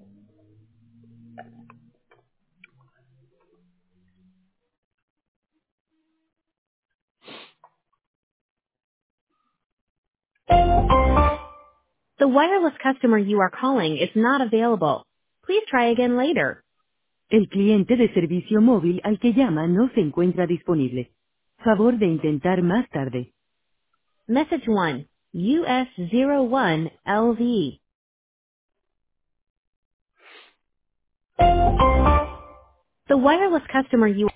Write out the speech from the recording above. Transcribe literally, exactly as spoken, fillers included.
The wireless customer you are calling is not available. Please try again later. El cliente de servicio móvil al que llama no se encuentra disponible. Favor de intentar más tarde. Message one. U S zero one L V. The wireless customer you